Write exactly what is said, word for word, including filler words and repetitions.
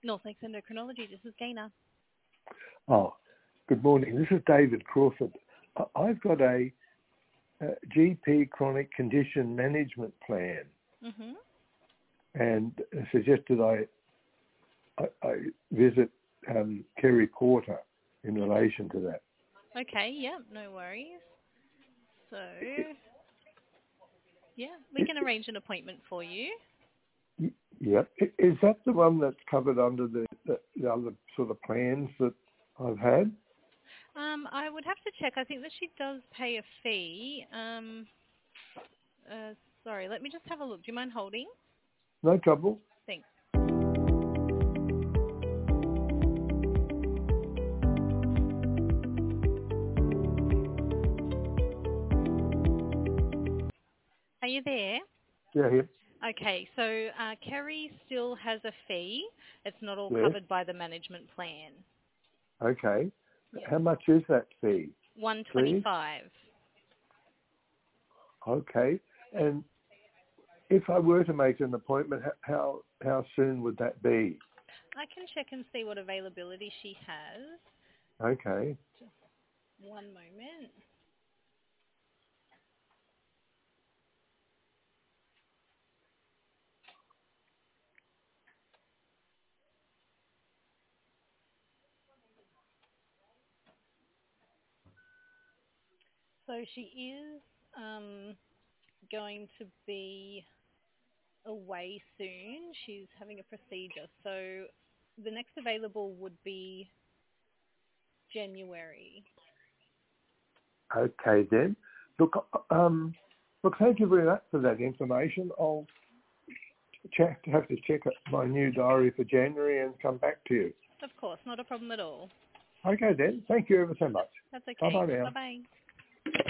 Northlakes Endocrinology, this is Gaynor. Oh, good morning. This is David Crawford. I- I've got a, a G P chronic condition management plan, Mm-hmm. and suggested I I, I visit um, Kerry Porter in relation to that. Okay, yeah, no worries. So, yeah, we can arrange an appointment for you. Y- Yeah, I- is that the one that's covered under the, the, the other sort of plans that I've had? Um, I would have to check. I think that she does pay a fee. Um, uh, sorry, let me just have a look. Do you mind holding? No trouble. Thanks. Are you there? Yeah, here. Okay, so uh, Kerry still has a fee. It's not all Yes. covered by the management plan. Okay. Yep. How much is that fee, one please? twenty-five. Okay. And if I were to make an appointment, h- how how soon would that be? I can check and see what availability she has. Okay. Just one moment. So she is um, going to be away soon. She's having a procedure. So the next available would be January. Okay then. Look, um, look, thank you very much for that information. I'll check, have to check my new diary for January and come back to you. Of course, not a problem at all. Okay then. Thank you ever so much. That's okay. Bye bye now. Bye-bye.